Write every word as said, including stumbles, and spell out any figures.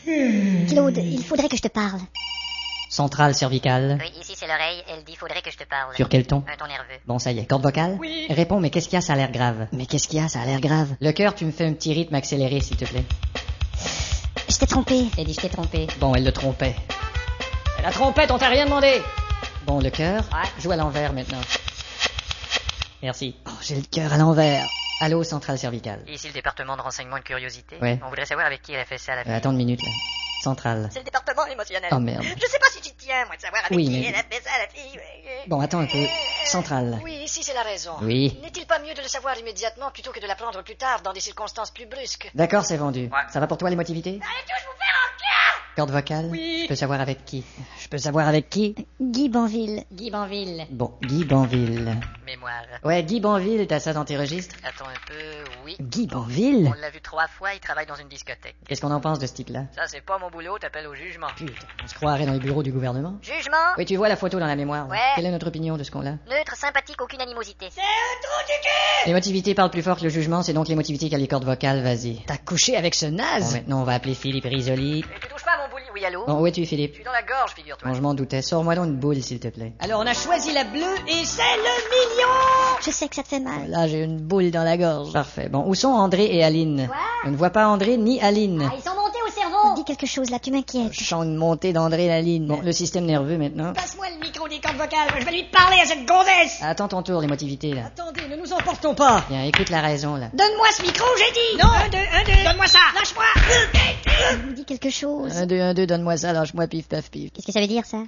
Claude, il faudrait que je te parle. Centrale cervicale. Oui, ici c'est l'oreille, elle dit faudrait que je te parle. Sur quel ton? Un ton nerveux. Bon, ça y est. Corde vocale? Oui. Réponds, mais qu'est-ce qu'il y a? Ça a l'air grave. Mais qu'est-ce qu'il y a? Ça a l'air grave. Le cœur, tu me fais un petit rythme accéléré, s'il te plaît. Je t'ai trompé. Elle dit je t'ai trompé. Bon, elle le trompait. La trompette, on t'a rien demandé. Bon, le cœur? Ouais. Joue à l'envers maintenant. Merci. Oh, j'ai le cœur à l'envers. Allô, centrale cervicale. Ici le département de renseignement de curiosité. Ouais. On voudrait savoir avec qui elle a fait ça la Euh, fille. attends une minute, là. Centrale. C'est le département émotionnel. Oh, merde. Je sais pas si tu tiens, moi, de savoir avec Oui, qui mais- elle a fait ça la fille. Bon, attends un peu. Centrale. Oui, ici c'est la raison. Oui. N'est-il pas mieux de le savoir immédiatement plutôt que de l'apprendre plus tard dans des circonstances plus brusques? D'accord, c'est vendu. Ouais. Ça va pour toi, l'émotivité? Allez tous vous faire en cas. Corde vocale? Oui. Je peux savoir avec qui? Je peux savoir avec qui? Guy Banville. Guy Banville. Bon, Guy Banville. Mémoire. Ouais, Guy Banville, t'as ça dans tes registres? Attends un peu, oui. Guy Banville? On l'a vu trois fois, il travaille dans une discothèque. Qu'est-ce qu'on en pense de ce type-là? Ça, c'est pas mon boulot, t'appelles au jugement. Putain, on se croirait dans les bureaux du gouvernement. Jugement? Oui, tu vois la photo dans la mémoire. Ouais. Quelle est notre opinion de ce qu'on a? Neutre, sympathique, aucune animosité. L'émotivité parle plus fort que le jugement, c'est donc l'émotivité qui a les cordes vocales, vas-y. T'as couché avec ce Bon, naze? maintenant, on va appeler Philippe Risoli. Et tu touches pas à mon bouli, oui, allô? Bon, où es-tu, Je Philippe? suis dans la gorge, figure-toi. Bon, je m'en doutais. Sors-moi donc une boule, s'il te plaît. Alors on a choisi la bleue et c'est le million! Je sais que ça te fait mal. Là, j'ai une boule dans la gorge. Parfait. Bon, où sont André et Aline? Je ne vois pas André ni Aline. Ils sont montés au cerveau! Dis quelque chose là, tu m'inquiètes. Je sens une montée d'André et Aline. Bon, le système nerveux maintenant. Passe-moi le micro des cordes vocales, je vais lui parler à cette gonzesse! Attends ton tour, l'émotivité, là. Attendez, ne nous emportons pas! Bien, écoute la raison, là. Donne-moi ce micro, j'ai dit! Non! Un, deux, un, deux! Donne-moi ça! Lâche-moi! Dis quelque chose. Un, deux, un, deux, donne-moi ça, lâche-moi, pif, paf, pif. Qu'est-ce que ça veut dire ça?